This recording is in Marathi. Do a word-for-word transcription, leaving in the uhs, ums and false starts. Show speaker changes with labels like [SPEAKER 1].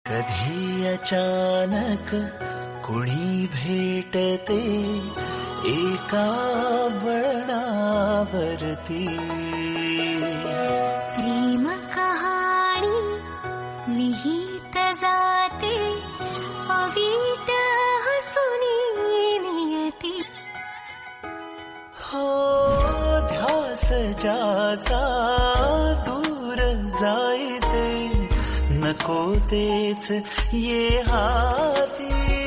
[SPEAKER 1] कधी अचानक कुणी भेटते एका वळणावरती,
[SPEAKER 2] प्रेम कहाणी लिहित जाते अवीट हसुनी नियती.
[SPEAKER 1] हो ध्यास ज्याचा दूर जाईते नको तेच ये हाती.